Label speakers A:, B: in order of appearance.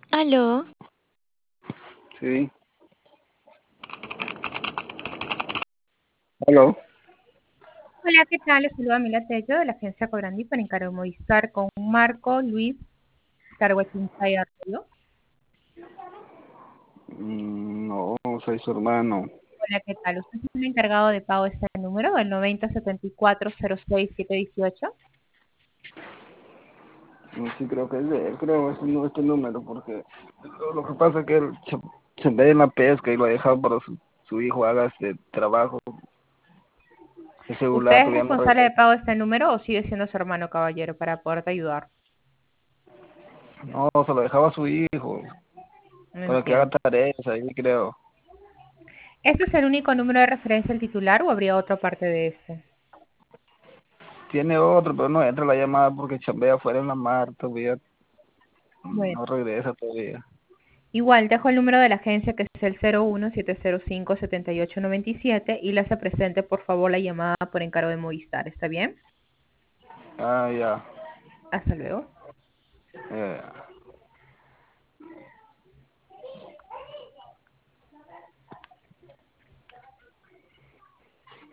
A: Aló,
B: Sí. Aló.
C: Hola, ¿qué tal? Les saluda Mila Tello de la agencia Cobrandí para encargo de Movistar con Marco Luis Carhuachinsay Arroyo.
B: No, soy su hermano.
C: Hola, ¿qué tal? ¿Usted es el encargado de pago de este número, el 9074-06-718?
B: Sí, creo que es de él, creo, este número, porque lo que pasa es que él se ve en la pesca y lo ha dejado para su hijo haga este trabajo. El
C: ¿Usted
B: celular
C: es
B: todavía no
C: responsable de
B: regresa.
C: pago de este número o sigue siendo su hermano caballero para poderte ayudar?
B: No, se lo dejaba a su hijo
C: No
B: para que haga
C: entiendo.
B: tareas ahí, creo.
C: ¿Este es el único número de referencia del titular o habría otra parte de este?
B: Tiene otro, pero no entra la llamada porque chambea afuera en la mar todavía.
C: Bueno,
B: No regresa todavía.
C: igual dejo el número de la agencia que es el 01-705-7897 y le hace presente por favor la llamada por encargo de Movistar. ¿Está bien?
B: Ah, ya.
C: Hasta luego.
B: Ya.